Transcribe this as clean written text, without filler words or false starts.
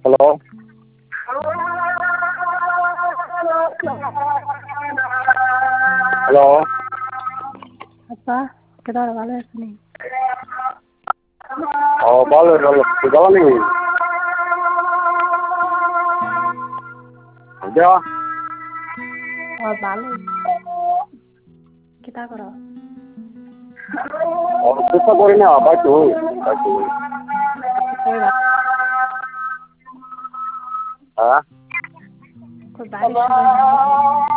Hello hello Apa? Kita orang Malaysia nih. Oh, boleh kalau segala nih. Udah. Oh, Bali. Kita karo. Oh, kita boleh nih apa tuh? Hah? Kau Bali.